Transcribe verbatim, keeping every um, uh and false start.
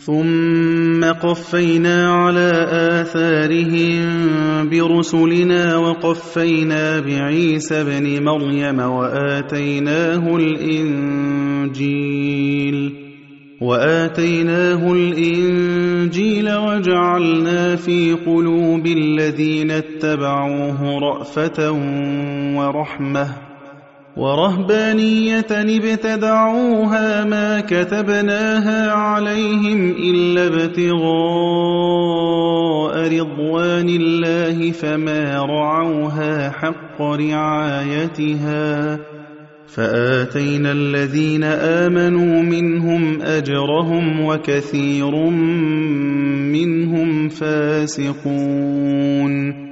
ثم قفينا على آثارهم برسلنا وقفينا بعيسى ابن مريم وآتيناه الإنجيل وآتيناه الإنجيل وجعلنا في قلوب الذين اتبعوه رأفة ورحمة ورهبانية ابتدعوها ما كتبناها عليهم إلا ابتغاء رضوان الله فما رعوها حق رعايتها فآتينا الذين آمنوا منهم أجرهم وكثير منهم فاسقون